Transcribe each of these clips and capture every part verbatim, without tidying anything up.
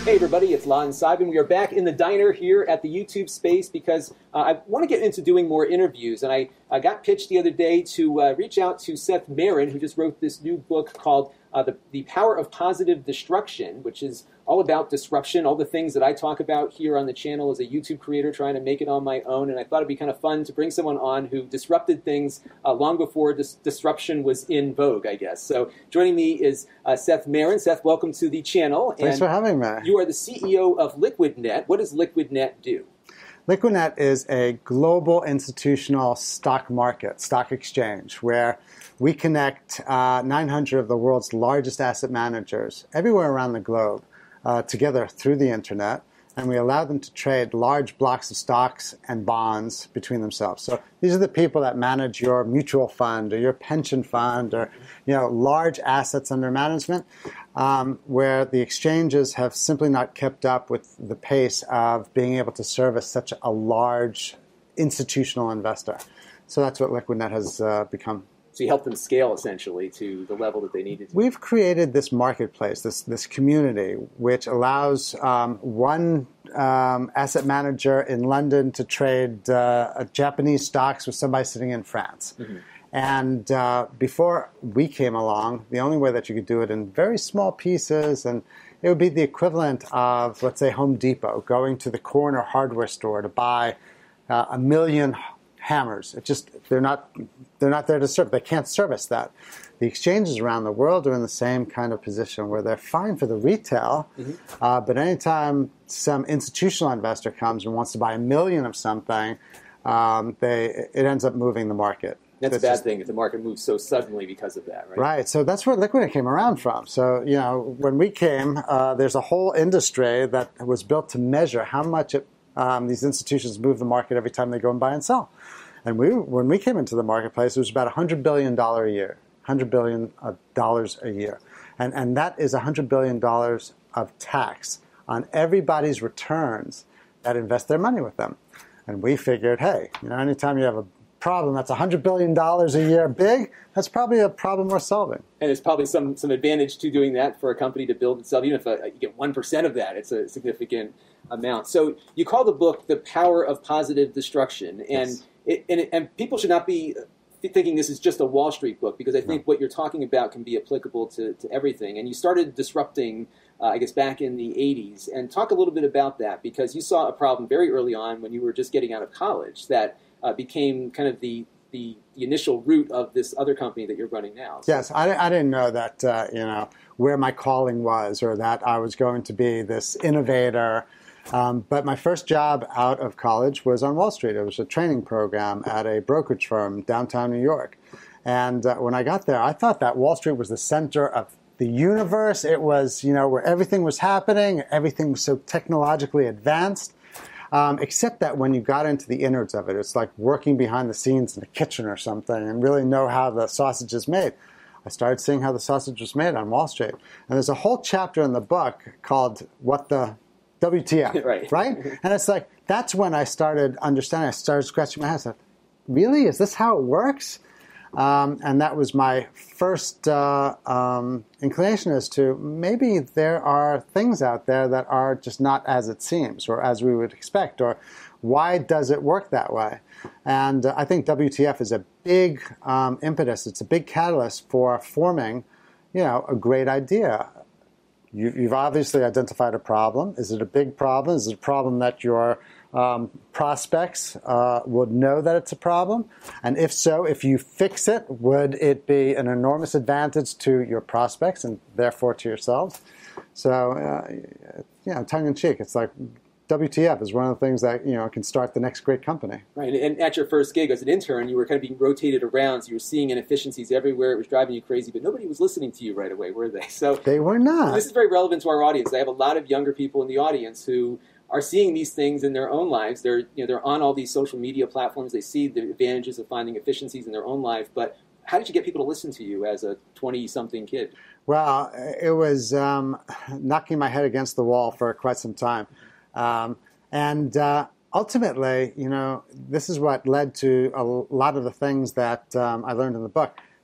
Hey everybody, it's Lon Seidman. We are back in the diner here at the YouTube space because uh, I want to get into doing more interviews. And I, I got pitched the other day to uh, reach out to Seth Marin, who just wrote this new book called uh, the, the Power of Positive Destruction, which is all about disruption, all the things that I talk about here on the channel as a YouTube creator trying to make it on my own. And I thought it'd be kind of fun to bring someone on who disrupted things uh, long before dis- disruption was in vogue, I guess. So joining me is uh, Seth Marin. Seth, welcome to the channel. Thanks and for having me. You are the C E O of LiquidNet. What does LiquidNet do? LiquidNet is a global institutional stock market, stock exchange, where we connect uh, nine hundred of the world's largest asset managers everywhere around the globe uh, together through the internet, and we allow them to trade large blocks of stocks and bonds between themselves. So these are the people that manage your mutual fund or your pension fund or you know large assets under management, um, where the exchanges have simply not kept up with the pace of being able to service such a large institutional investor. So that's what LiquidNet has uh, become. So you help them scale, essentially, to the level that they needed to. We've created this marketplace, this this community, which allows um, one um, asset manager in London to trade uh, Japanese stocks with somebody sitting in France. Mm-hmm. And uh, before we came along, the only way that you could do it in very small pieces, and it would be the equivalent of, let's say, Home Depot, going to the corner hardware store to buy uh, a million hammers. It just they're not they're not there to serve. They can't service that. The exchanges around the world are in the same kind of position where they're fine for the retail, mm-hmm. uh, but anytime some institutional investor comes and wants to buy a million of something, um, they it ends up moving the market. That's it's a bad just, thing if the market moves so suddenly because of that, right? Right. So that's where LiquidNet came around from. So you know when we came, uh, there's a whole industry that was built to measure how much it Um, these institutions move the market every time they go and buy and sell. And we, when we came into the marketplace, it was about one hundred billion dollars a year, one hundred billion dollars a year. And, and that is one hundred billion dollars of tax on everybody's returns that invest their money with them. And we figured, hey, you know, anytime you have a problem that's one hundred billion dollars a year big, that's probably a problem worth solving. And there's probably some, some advantage to doing that for a company to build itself. Even if uh, you get one percent of that, it's a significant amount. So you call the book The Power of Positive Destruction. And, yes. it, and, it, and people should not be thinking this is just a Wall Street book, because I think no. what you're talking about can be applicable to, to everything. And you started disrupting, uh, I guess, back in the eighties. And talk a little bit about that, because you saw a problem very early on when you were just getting out of college that uh, became kind of the, the the initial root of this other company that you're running now. So. Yes, I, I didn't know that, uh, you know, where my calling was, or that I was going to be this innovator. Um, but my first job out of college was on Wall Street. It was a training program at a brokerage firm downtown New York. And uh, when I got there, I thought that Wall Street was the center of the universe. It was, you know, where everything was happening. Everything was so technologically advanced. Um, except that when you got into the innards of it, it's like working behind the scenes in the kitchen or something and really know how the sausage is made. I started seeing how the sausage was made on Wall Street. And there's a whole chapter in the book called What the W T F, right. right? And it's like, that's when I started understanding. I started scratching my head. I said, really? Is this how it works? Um, and that was my first uh, um, inclination as to maybe there are things out there that are just not as it seems or as we would expect, or why does it work that way? And uh, I think W T F is a big um, impetus. It's a big catalyst for forming, you know, a great idea. You, you've obviously identified a problem. Is it a big problem? Is it a problem that your um, prospects uh, would know that it's a problem? And if so, if you fix it, would it be an enormous advantage to your prospects and therefore to yourselves? So, uh, you know, tongue in cheek, it's like W T F is one of the things that, you know, can start the next great company. Right, and at your first gig as an intern, you were kind of being rotated around, so you were seeing inefficiencies everywhere. It was driving you crazy, but nobody was listening to you right away, were they? So they were not. This is very relevant to our audience. I have a lot of younger people in the audience who are seeing these things in their own lives. They're, you know, they're on all these social media platforms. They see the advantages of finding efficiencies in their own life, but how did you get people to listen to you as a twenty-something kid? Well, it was um, knocking my head against the wall for quite some time. Um, and uh, ultimately, you know, this is what led to a lot of the things that um, I learned in the book.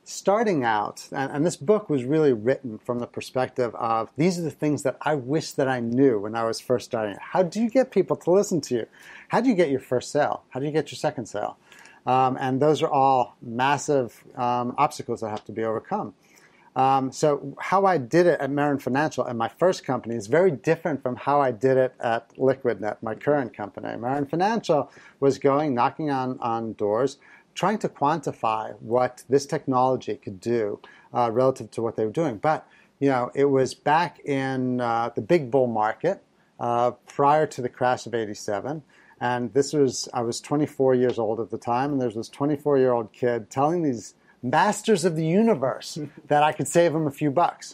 starting out, and, and this book was really written from the perspective of these are the things that I wish that I knew when I was first starting. How do you get people to listen to you? How do you get your first sale? How do you get your second sale? Um, and those are all massive um, obstacles that have to be overcome. Um, so how I did it at Marin Financial and my first company is very different from how I did it at LiquidNet, my current company. Marin Financial was going, knocking on, on doors, trying to quantify what this technology could do uh, relative to what they were doing. But, you know, it was back in uh, the big bull market uh, prior to the crash of eighty-seven. And this was, I was twenty-four years old at the time, and there was this twenty-four-year-old kid telling these masters of the universe that I could save them a few bucks.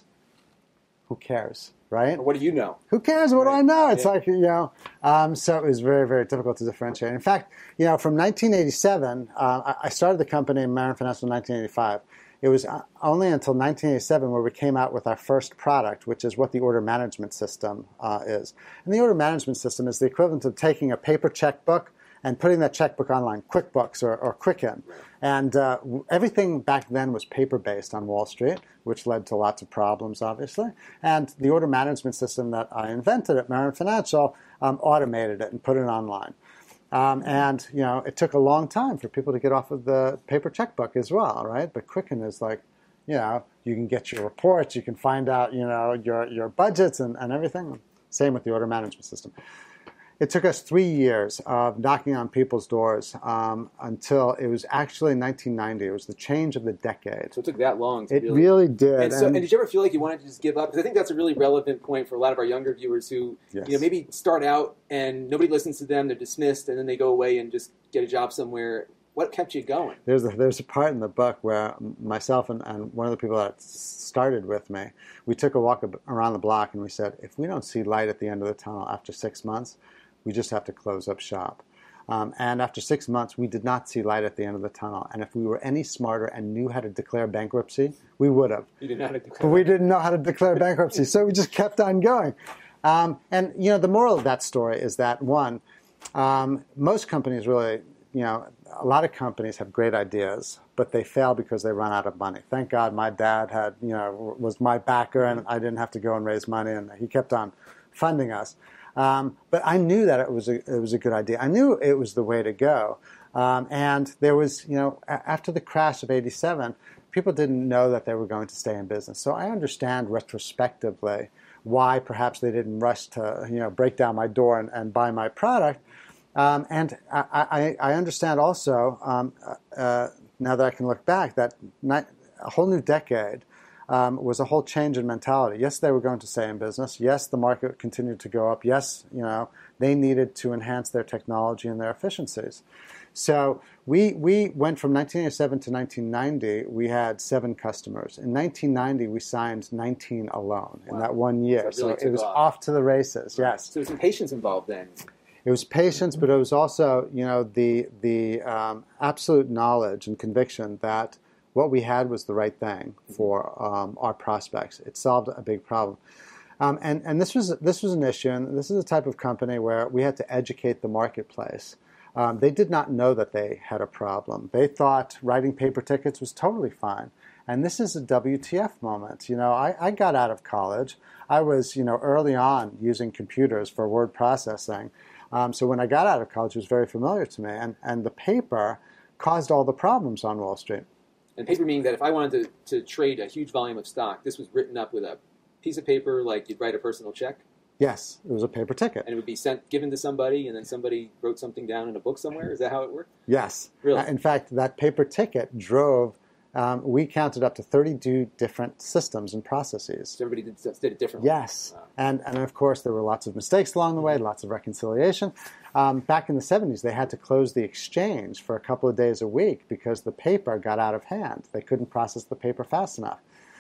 Who cares, right? What do you know? Who cares? What right. do I know? It's yeah. like, you know, um, so it was very, very difficult to differentiate. In fact, you know, from nineteen eighty-seven, uh, I started the company Marin Financial in nineteen eighty-five. It was only until nineteen eighty-seven where we came out with our first product, which is what the order management system uh, is. And the order management system is the equivalent of taking a paper checkbook and putting that checkbook online, QuickBooks or, or Quicken. And uh, everything back then was paper-based on Wall Street, which led to lots of problems, obviously. And the order management system that I invented at Marin Financial um, automated it and put it online. Um, and, you know, it took a long time for people to get off of the paper checkbook as well, right? But Quicken is like, you know, you can get your reports, you can find out, you know, your, your budgets and, and everything. Same with the order management system. It took us three years of knocking on people's doors um, until it was actually nineteen ninety. It was the change of the decade. So it took that long to It really... really did. And, so, and, and did you ever feel like you wanted to just give up? Because I think that's a really relevant point for a lot of our younger viewers who, yes. you know, maybe start out and nobody listens to them, they're dismissed, and then they go away and just get a job somewhere. What kept you going? There's a, there's a part in the book where myself and, and one of the people that started with me, we took a walk around the block and we said, if we don't see light at the end of the tunnel after six months, we just have to close up shop. Um, and after six months, we did not see light at the end of the tunnel. And if we were any smarter and knew how to declare bankruptcy, we would have. You didn't know how to declare. But we didn't know how to declare bankruptcy, so we just kept on going. Um, and, you know, the moral of that story is that, one, um, most companies really, you know, a lot of companies have great ideas, but they fail because they run out of money. Thank God my dad had, you know, was my backer, and I didn't have to go and raise money, and he kept on funding us. Um, but I knew that it was a, it was a good idea. I knew it was the way to go. Um, and there was, you know, a- after the crash of eighty-seven, people didn't know that they were going to stay in business. So I understand retrospectively why perhaps they didn't rush to, you know, break down my door and, and buy my product. Um, and I, I, I understand also, um, uh, now that I can look back, that not, a whole new decade Um, was a whole change in mentality. Yes, they were going to stay in business. Yes, the market continued to go up. Yes, you know, they needed to enhance their technology and their efficiencies. So we we went from nineteen eighty-seven to nineteen ninety. We had seven customers. In nineteen ninety, we signed nineteen alone in Wow. that one year. So it really So it was off. off to the races. Right. Yes. So there's some patience involved then. It was patience, but it was also, you know, the the um, absolute knowledge and conviction that what we had was the right thing for um, our prospects. It solved a big problem. Um, and and this was this was an issue, and this is a type of company where we had to educate the marketplace. Um, they did not know that they had a problem. They thought writing paper tickets was totally fine. And this is a W T F moment. You know, I, I got out of college. I was, you know, early on using computers for word processing. Um, so when I got out of college, it was very familiar to me. And, and the paper caused all the problems on Wall Street. And paper meaning that if I wanted to, to trade a huge volume of stock, this was written up with a piece of paper like you'd write a personal check? Yes, it was a paper ticket. And it would be sent, given to somebody, and then somebody wrote something down in a book somewhere? Is that how it worked? Yes. Really? Uh, in fact, that paper ticket drove, um, we counted up to thirty-two different systems and processes. So everybody did, did it differently? Yes. Wow. And, and of course, there were lots of mistakes along the way, lots of reconciliation. Um, back in the seventies, they had to close the exchange for a couple of days a week because the paper got out of hand. They couldn't process the paper fast enough.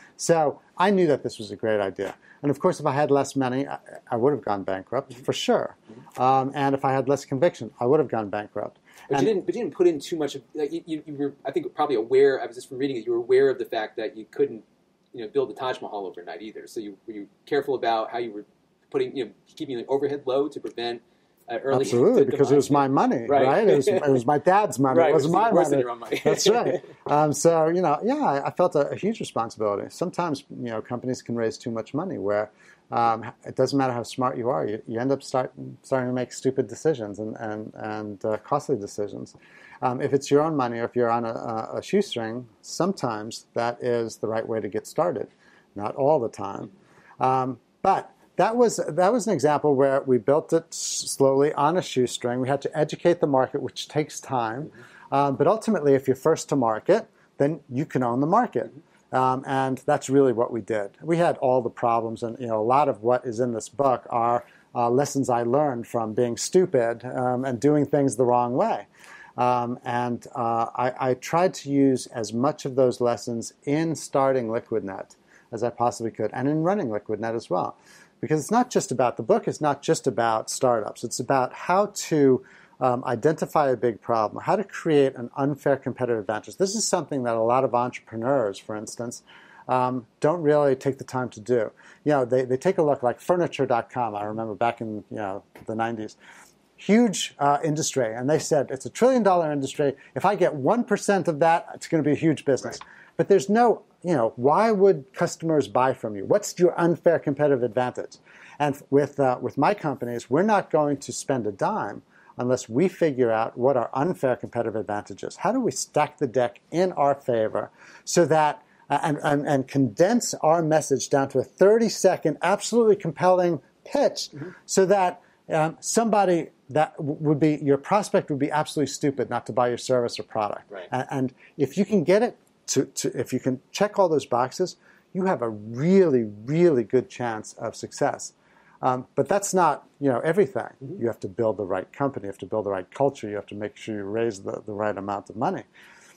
So I knew that this was a great idea. And of course, if I had less money, I, I would have gone bankrupt, mm-hmm. for sure. Mm-hmm. Um, and if I had less conviction, I would have gone bankrupt. But and, you didn't. But you didn't put in too much. Of, like, you, you were, I think, probably aware. I was just from reading it. You were aware of the fact that you couldn't, you know, build the Taj Mahal overnight either. So you were you careful about how you were putting, you know, keeping the overhead low to prevent uh, early. Absolutely, to, to because it was my money, right? right? It, was, it was my dad's money. Right, it wasn't my worse money. Than your own money. That's right. Um, so, you know, yeah, I, I felt a, a huge responsibility. Sometimes, you know, companies can raise too much money where um, it doesn't matter how smart you are. You, you end up start, starting to make stupid decisions and, and, and uh, costly decisions. Um, if it's your own money or if you're on a, a shoestring, sometimes that is the right way to get started. Not all the time. Um, but that was that was an example where we built it slowly on a shoestring. We had to educate the market, which takes time. Mm-hmm. Um, but ultimately, if you're first to market, then you can own the market. Mm-hmm. Um, and that's really what we did. We had all the problems, and you know, a lot of what is in this book are uh, lessons I learned from being stupid um, and doing things the wrong way. Um, and uh, I, I tried to use as much of those lessons in starting LiquidNet as I possibly could, and in running LiquidNet as well. Because it's not just about, the book is not just about startups. It's about how to um, identify a big problem, how to create an unfair competitive advantage. This is something that a lot of entrepreneurs, for instance, um, don't really take the time to do. You know, they, they take a look like furniture dot com, I remember back in you know the nineties. Huge uh, industry, and they said, it's a trillion dollar industry. If I get one percent of that, it's going to be a huge business. Right. But there's no, you know, why would customers buy from you? What's your unfair competitive advantage? And with uh, with my companies, we're not going to spend a dime unless we figure out what our unfair competitive advantage is. How do we stack the deck in our favor so that, uh, and, and, and condense our message down to a thirty second, absolutely compelling pitch mm-hmm. so that um, somebody that would be, your prospect would be absolutely stupid not to buy your service or product. Right. And, and if you can get it, To, to, if you can check all those boxes, you have a really, really good chance of success. Um, but that's not, you know, everything. Mm-hmm. You have to build the right company. You have to build the right culture. You have to make sure you raise the, the right amount of money.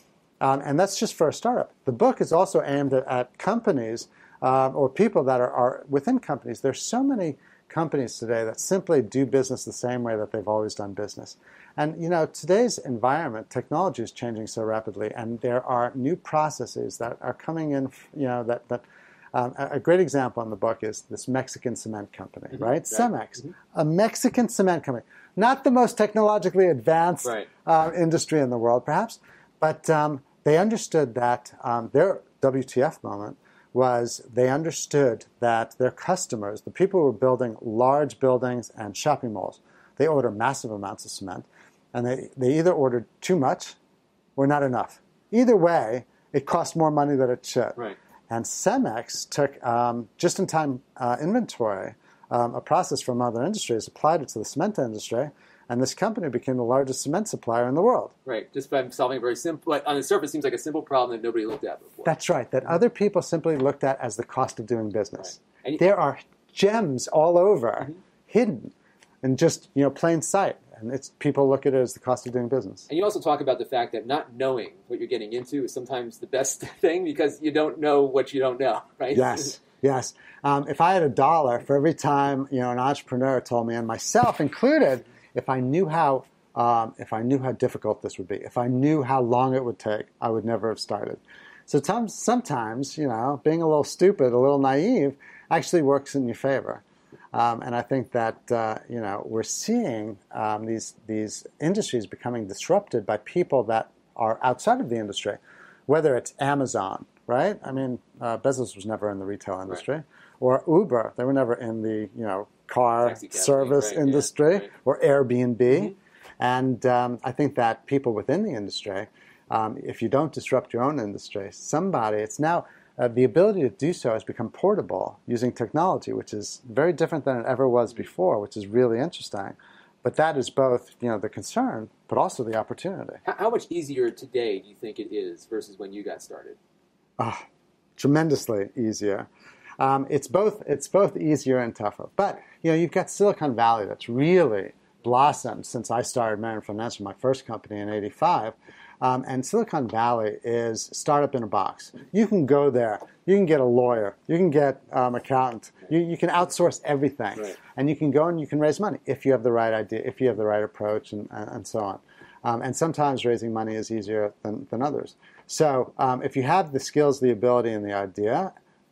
Um, and that's just for a startup. The book is also aimed at, at companies um, or people that are, are within companies. There's so many companies today that simply do business the same way that they've always done business. And, you know, today's environment, technology is changing so rapidly, and there are new processes that are coming in, you know, that, that um, a great example in the book is this Mexican cement company, mm-hmm. right? right? Cemex, mm-hmm. a Mexican cement company. Not the most technologically advanced right. uh, industry in the world, perhaps, but um, they understood that um, their W T F moment was they understood that their customers, the people who were building large buildings and shopping malls, they order massive amounts of cement. And they, they either ordered too much or not enough. Either way, it cost more money than it should. Right. And Cemex took um, just-in-time uh, inventory, um, a process from other industries, applied it to the cement industry, and this company became the largest cement supplier in the world. Right, just by solving a very simple, on the surface, seems like a simple problem that nobody looked at before. That's right, that other people simply looked at as the cost of doing business. Right. You, there are gems all over, mm-hmm. hidden in just, you know, plain sight. And it's, people look at it as the cost of doing business. And you also talk about the fact that not knowing what you're getting into is sometimes the best thing because you don't know what you don't know, right? Yes, yes. Um, if I had a dollar for every time, you know, an entrepreneur told me, and myself included, if I knew how, um, if I knew how difficult this would be, if I knew how long it would take, I would never have started. So t- sometimes, you know, being a little stupid, a little naive, actually works in your favor. Um, and I think that, uh, you know, we're seeing um, these these industries becoming disrupted by people that are outside of the industry, whether it's Amazon, right? I mean, uh, Bezos was never in the retail industry. Right. Or Uber, they were never in the, you know, car service right, industry, yeah, right. Or Airbnb. Mm-hmm. And um, I think that people within the industry, um, if you don't disrupt your own industry, somebody, it's now... Uh, the ability to do so has become portable using technology, which is very different than it ever was before, which is really interesting. But that is both, you know, the concern, but also the opportunity. How, how much easier today do you think it is versus when you got started? Oh, tremendously easier. Um, it's both. It's both easier and tougher. But you know, you've got Silicon Valley that's really blossomed since I started Marion Financial, my first company in eighty-five. Um, and Silicon Valley is startup in a box. You can go there. You can get a lawyer. You can get um, an accountant. You, you can outsource everything. Right. And you can go and you can raise money if you have the right idea, if you have the right approach, and, and, and so on. Um, and sometimes raising money is easier than, than others. So um, if you have the skills, the ability, and the idea,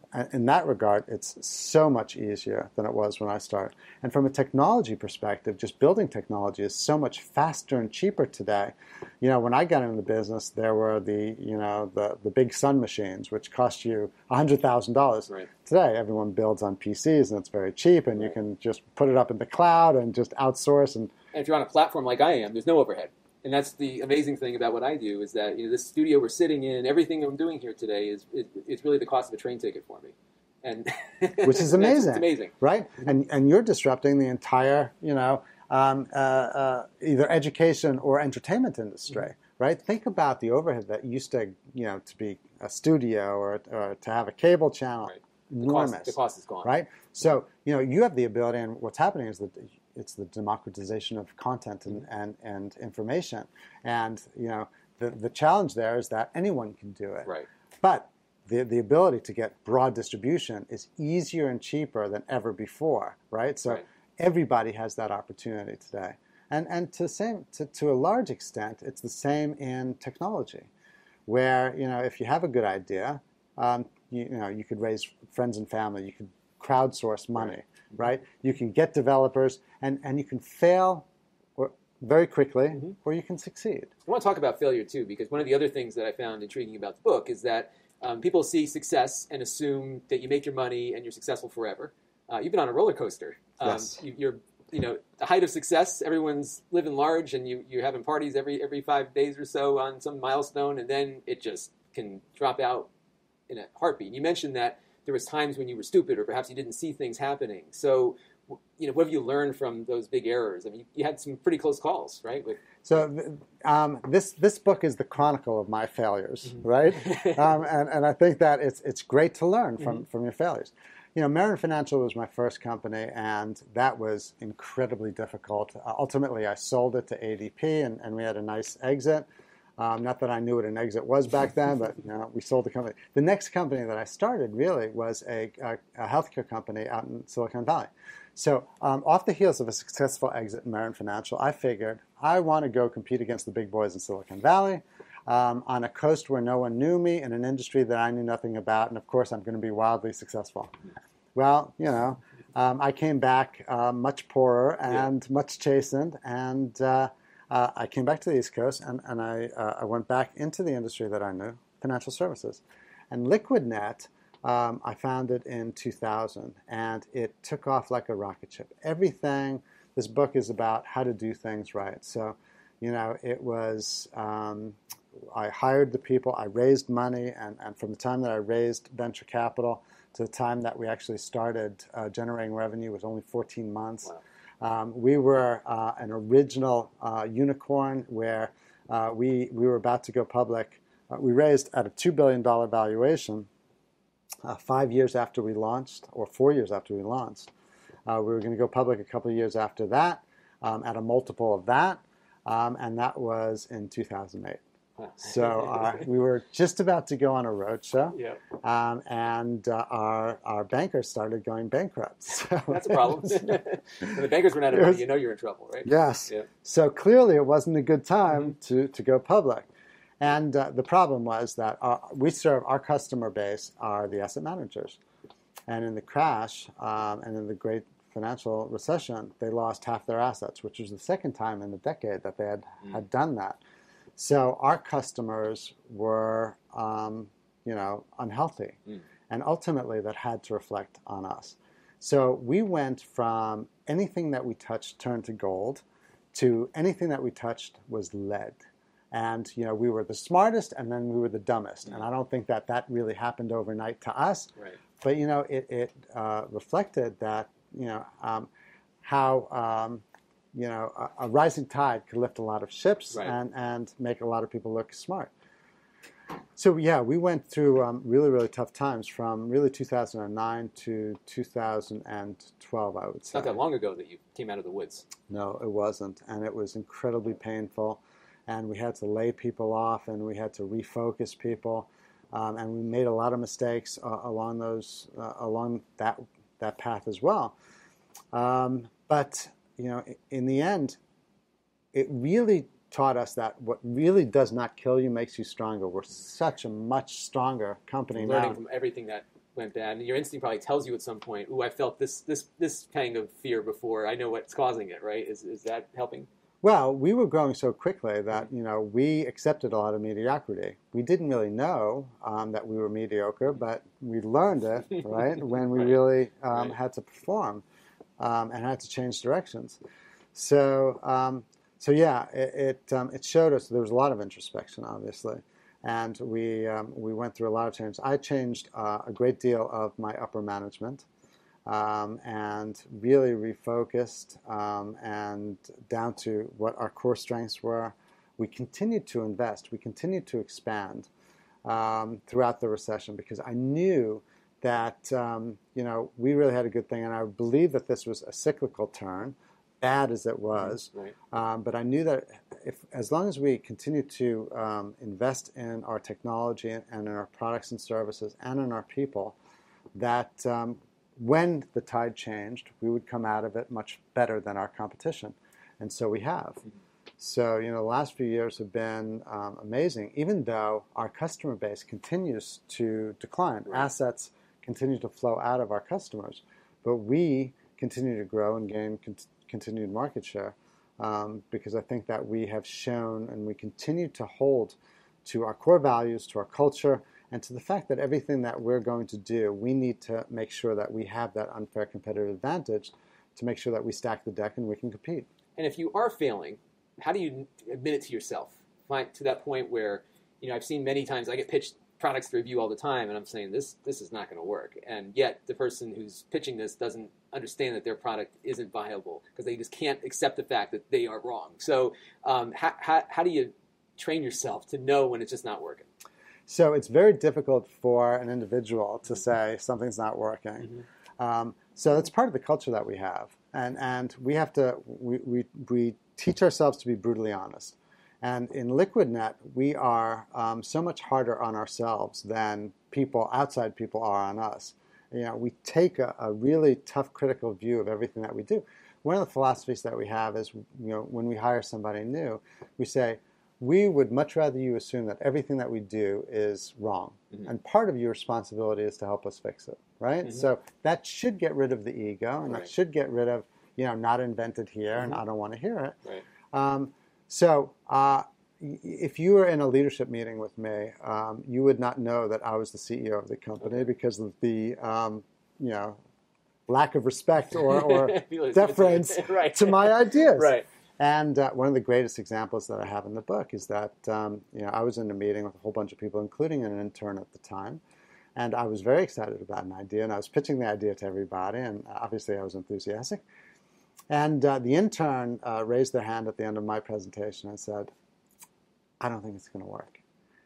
in that regard, it's so much easier than it was when I started. And from a technology perspective, just building technology is so much faster and cheaper today. You know, when I got into the business, there were the, you know, the, the big Sun machines, which cost you one hundred thousand dollars. Right. Today, everyone builds on P Cs, and it's very cheap, and right. you can just put it up in the cloud and just outsource. And, and if you're on a platform like I am, there's no overhead. And that's the amazing thing about what I do is that, you know, this studio we're sitting in, everything I'm doing here today is, is it's really the cost of a train ticket for me. And which is amazing. It's amazing. Right? And and you're disrupting the entire, you know, um, uh, uh, either education or entertainment industry, mm-hmm. right? Think about the overhead that used to, you know, to be a studio or, or to have a cable channel. Right. The enormous. cost, the cost is gone. Right? So, you know, you have the ability, and what's happening is that it's the democratization of content and, and, and information. And, you know, the, the challenge there is that anyone can do it. Right. But the, the ability to get broad distribution is easier and cheaper than ever before, right? So right. everybody has that opportunity today. And, and to, same, to, to a large extent, it's the same in technology, where, you know, if you have a good idea, um, you, you know, you could raise friends and family, you could crowdsource money. Right. Right? You can get developers, and, and you can fail or, very quickly, mm-hmm. or you can succeed. I want to talk about failure, too, because one of the other things that I found intriguing about the book is that um, people see success and assume that you make your money and you're successful forever. Uh, you've been on a roller coaster. Um, yes. you, you're, you know, the height of success, everyone's living large, and you, you're having parties every, every five days or so on some milestone, and then it just can drop out in a heartbeat. You mentioned that there was times when you were stupid, or perhaps you didn't see things happening. So, you know, what have you learned from those big errors? I mean, you had some pretty close calls, right? With so um, this this book is the chronicle of my failures, mm-hmm. right? um, and and I think that it's it's great to learn from, mm-hmm. from your failures. You know, Marin Financial was my first company, and that was incredibly difficult. Uh, ultimately, I sold it to A D P, and, and we had a nice exit. Um, not that I knew what an exit was back then, but you know, we sold the company. The next company that I started really was a, a, a healthcare company out in Silicon Valley. So um, off the heels of a successful exit in Marin Financial, I figured I want to go compete against the big boys in Silicon Valley um, on a coast where no one knew me in an industry that I knew nothing about, and of course I'm going to be wildly successful. Well, you know, um, I came back uh, much poorer and yeah. much chastened, and uh, Uh, I came back to the East Coast, and, and I, uh, I went back into the industry that I knew, financial services. And LiquidNet, um, I founded in two thousand, and it took off like a rocket ship. Everything, this book is about how to do things right. So, you know, it was, um, I hired the people, I raised money, and, and from the time that I raised venture capital to the time that we actually started uh, generating revenue was only fourteen months. Wow. Um, we were uh, an original uh, unicorn where uh, we we were about to go public. Uh, we raised at a two billion dollars valuation uh, five years after we launched, or four years after we launched. Uh, we were going to go public a couple of years after that um, at a multiple of that, um, and that was in two thousand eight. So uh, we were just about to go on a roadshow, yeah. um, and uh, our our bankers started going bankrupt. So that's a problem. When the bankers run out of money, you know you're in trouble, right? Yes. Yeah. So clearly it wasn't a good time mm-hmm. to, to go public. And uh, the problem was that our, we serve, our customer base are the asset managers. And in the crash um, and in the great financial recession, they lost half their assets, which was the second time in a decade that they had, mm. had done that. So our customers were, um, you know, unhealthy, mm. and ultimately that had to reflect on us. So we went from anything that we touched turned to gold, to anything that we touched was lead. And you know, we were the smartest, and then we were the dumbest. Mm. And I don't think that that really happened overnight to us. Right. But you know, it it uh, reflected that you know um, how. Um, You know, a, a rising tide could lift a lot of ships, right. and, and make a lot of people look smart. So yeah, we went through um, really, really tough times from really two thousand nine to two thousand twelve, I would say. Not that long ago that you came out of the woods. No, it wasn't. And it was incredibly painful. And we had to lay people off, and we had to refocus people. Um, and we made a lot of mistakes uh, along those, uh, along that, that path as well. Um, but... You know, in the end, it really taught us that what really does not kill you makes you stronger. We're such a much stronger company Learning now. from everything that went bad, and your instinct probably tells you at some point, "Ooh, I felt this this this kind of fear before. I know what's causing it." Right? Is is that helping? Well, we were growing so quickly that, you know, we accepted a lot of mediocrity. We didn't really know um, that we were mediocre, but we learned it, right, when we Right. really um, Right. had to perform um, and had to change directions. So, um, so yeah, it it, um, it showed us there was a lot of introspection, obviously, and we um, we went through a lot of change. I changed uh, a great deal of my upper management. Um, and really refocused um, and down to what our core strengths were. We continued to invest. We continued to expand um, throughout the recession because I knew that um, you know we really had a good thing, and I believe that this was a cyclical turn, bad as it was. Right. Um, but I knew that if as long as we continued to um, invest in our technology and in our products and services and in our people, that um, when the tide changed, we would come out of it much better than our competition. And so we have. Mm-hmm. So, you know, the last few years have been um, amazing, even though our customer base continues to decline. Right. Assets continue to flow out of our customers, but we continue to grow and gain con- continued market share um, because I think that we have shown and we continue to hold to our core values, to our culture, and to the fact that everything that we're going to do, we need to make sure that we have that unfair competitive advantage to make sure that we stack the deck and we can compete. And if you are failing, how do you admit it to yourself? Find to that point where, you know, I've seen many times, I get pitched products to review all the time, and I'm saying, this this is not going to work. And yet the person who's pitching this doesn't understand that their product isn't viable because they just can't accept the fact that they are wrong. So um, how, how, how do you train yourself to know when it's just not working? So it's very difficult for an individual to say something's not working. Mm-hmm. Um, so that's part of the culture that we have. And and we have to, we, we, we teach ourselves to be brutally honest. And in LiquidNet, we are um, so much harder on ourselves than people, outside people are on us. You know, we take a, a really tough, critical view of everything that we do. One of the philosophies that we have is, you know, when we hire somebody new, we say, we would much rather you assume that everything that we do is wrong. Mm-hmm. And part of your responsibility is to help us fix it, right? Mm-hmm. So that should get rid of the ego, and right. that should get rid of, you know, not invented here, mm-hmm. and I don't want to hear it. Right. Um, so uh, if you were in a leadership meeting with me, um, you would not know that I was the C E O of the company okay. because of the, um, you know, lack of respect or, or deference right. to my ideas. Right. And uh, one of the greatest examples that I have in the book is that um, you know I was in a meeting with a whole bunch of people, including an intern at the time, and I was very excited about an idea, and I was pitching the idea to everybody, and obviously I was enthusiastic. And uh, the intern uh, raised their hand at the end of my presentation and said, "I don't think it's going to work."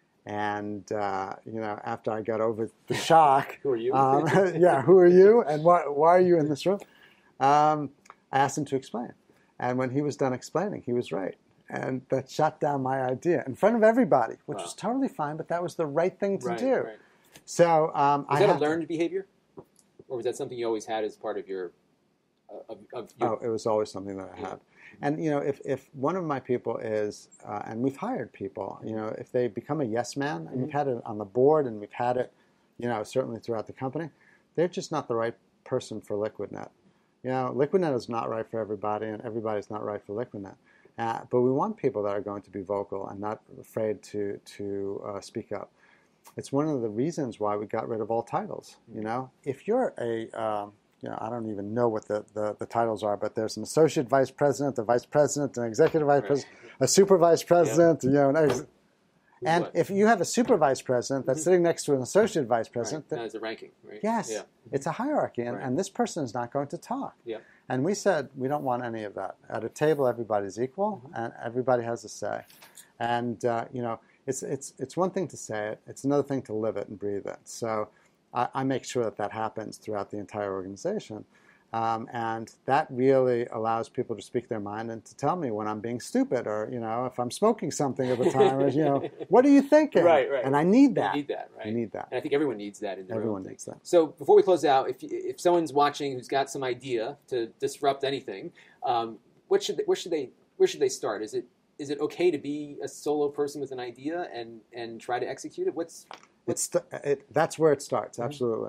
And uh, you know, after I got over the shock, who are you? um, yeah, who are you, and why why are you in this room? Um, I asked him to explain. And when he was done explaining, he was right. And that shut down my idea in front of everybody, which wow. was totally fine, but that was the right thing to right, do. Right. So um, was I that a learned to, behavior? Or was that something you always had as part of your... Uh, of, of your... Oh, it was always something that I yeah. had. And, you know, if, if one of my people is, uh, and we've hired people, you know, if they become a yes man, and mm-hmm. we've had it on the board and we've had it, you know, certainly throughout the company, they're just not the right person for LiquidNet. You know, LiquidNet is not right for everybody, and everybody's not right for LiquidNet. Uh, but we want people that are going to be vocal and not afraid to to uh, speak up. It's one of the reasons why we got rid of all titles. You know, if you're a, um, you know, I don't even know what the, the, the titles are, but there's an associate vice president, a vice president, an executive vice right. president, a super vice president, yep. you know, an ex- And what? If you have a super vice president that's mm-hmm. sitting next to an associate vice president... Right. That is a ranking, right? Yes. Yeah. It's a hierarchy, and, right. and this person is not going to talk. Yeah. And we said, we don't want any of that. At a table, everybody's equal, mm-hmm. and everybody has a say. And, uh, you know, it's it's it's one thing to say it. It's another thing to live it and breathe it. So I, I make sure that that happens throughout the entire organization. Um, and that really allows people to speak their mind and to tell me when I'm being stupid, or, you know, if I'm smoking something at the time, or, you know, what are you thinking? Right, right. And I need that. You need that, right? You need that. And I think everyone needs that in their Everyone own needs thing. that. So before we close out, if if someone's watching who's got some idea to disrupt anything, um, what should they, where should they where should they start? Is it is it okay to be a solo person with an idea and, and try to execute it? What's, what's... It's it, that's where it starts. Mm-hmm. Absolutely.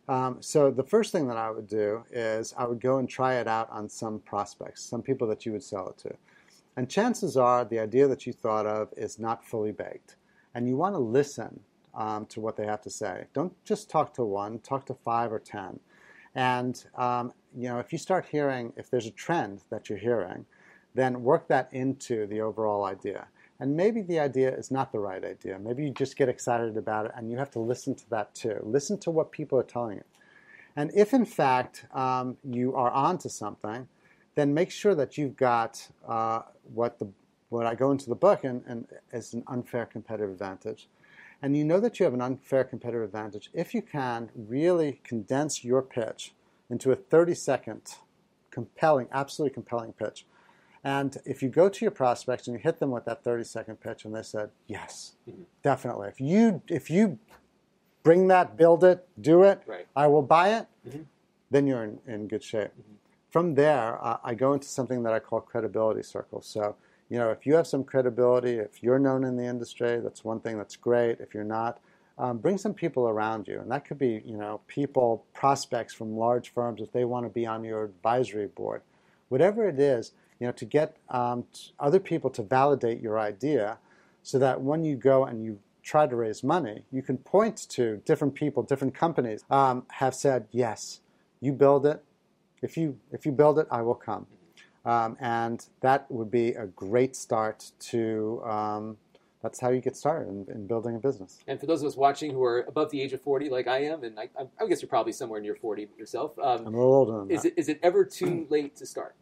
Um, so the first thing that I would do is I would go and try it out on some prospects, some people that you would sell it to. And chances are the idea that you thought of is not fully baked. And you want to listen um, to what they have to say. Don't just talk to one, talk to five or ten. And um, you know, if you start hearing, if there's a trend that you're hearing, then work that into the overall idea. And maybe the idea is not the right idea. Maybe you just get excited about it and you have to listen to that too. Listen to what people are telling you. And if in fact um, you are onto something, then make sure that you've got uh, what the what I go into the book and, and is an unfair competitive advantage. And you know that you have an unfair competitive advantage if you can really condense your pitch into a thirty-second compelling, absolutely compelling pitch. And if you go to your prospects and you hit them with that thirty-second pitch and they said, yes, mm-hmm. definitely. If you if you bring that, build it, do it, right. I will buy it, mm-hmm. then you're in, in good shape. Mm-hmm. From there, uh, I go into something that I call credibility circles. So, you know, if you have some credibility, if you're known in the industry, that's one thing that's great. If you're not, um, bring some people around you. And that could be, you know, people, prospects from large firms if they want to be on your advisory board. Whatever it is, you know, to get um, other people to validate your idea so that when you go and you try to raise money, you can point to different people, different companies um, have said, yes, you build it. If you if you build it, I will come. Um, and that would be a great start to, um, that's how you get started in, in building a business. And for those of us watching who are above the age of forty, like I am, and I, I guess you're probably somewhere near forty yourself. Um, I'm a little older than is that. It, is it ever too late to start?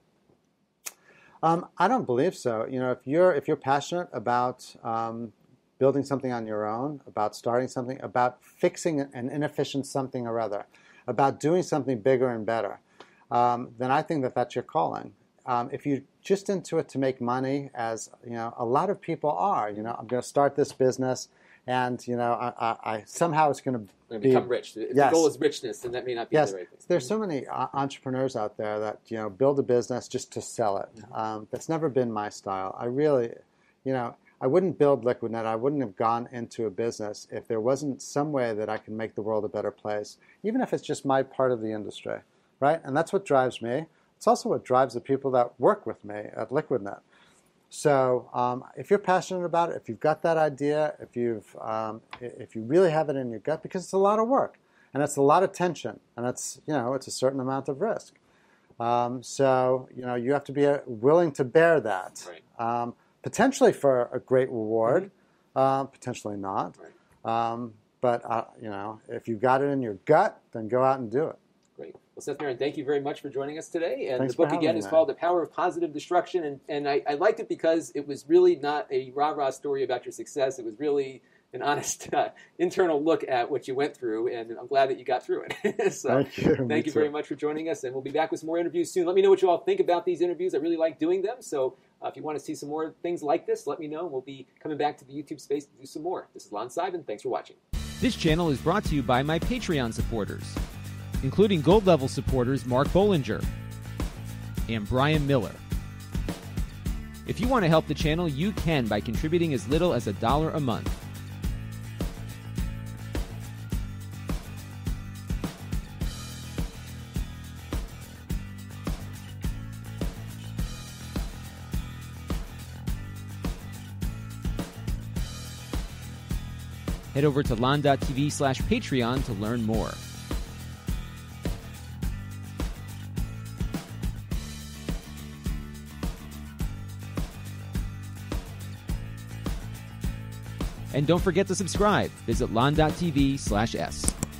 Um, I don't believe so. You know, if you're if you're passionate about um, building something on your own, about starting something, about fixing an inefficient something or other, about doing something bigger and better, um, then I think that that's your calling. Um, if you're just into it to make money, as you know, a lot of people are. You know, I'm going to start this business, and you know, I, I, I somehow it's going to be, become rich. If yes. the goal is richness, then that may not be yes. the right thing. There's so many uh, entrepreneurs out there that you know build a business just to sell it. Mm-hmm. Um, that's never been my style. I really, you know, I wouldn't build LiquidNet. I wouldn't have gone into a business if there wasn't some way that I can make the world a better place, even if it's just my part of the industry, right? And that's what drives me. It's also what drives the people that work with me at LiquidNet. So um, if you're passionate about it, if you've got that idea, if you've um, if you really have it in your gut, because it's a lot of work and it's a lot of tension and it's you know it's a certain amount of risk. Um, so you know you have to be uh, willing to bear that, right. um, potentially for a great reward, mm-hmm. uh, potentially not. Right. Um, but uh, you know if you've got it in your gut, then go out and do it. Great. Well, Seth Merrin, thank you very much for joining us today. And Thanks the book, for again, having is me. called The Power of Positive Destruction. And, and I, I liked it because it was really not a rah-rah story about your success. It was really an honest uh, internal look at what you went through, and I'm glad that you got through it. So thank you. Thank you very much for joining us, and we'll be back with some more interviews soon. Let me know what you all think about these interviews. I really like doing them. So uh, if you want to see some more things like this, let me know. We'll be coming back to the YouTube space to do some more. This is Lon Seidman. Thanks for watching. This channel is brought to you by my Patreon supporters, including gold level supporters Mark Bollinger and Brian Miller. If you want to help the channel, you can by contributing as little as a dollar a month. Head over to lon.tv slash Patreon to learn more. And don't forget to subscribe. Visit lon.tv slash S.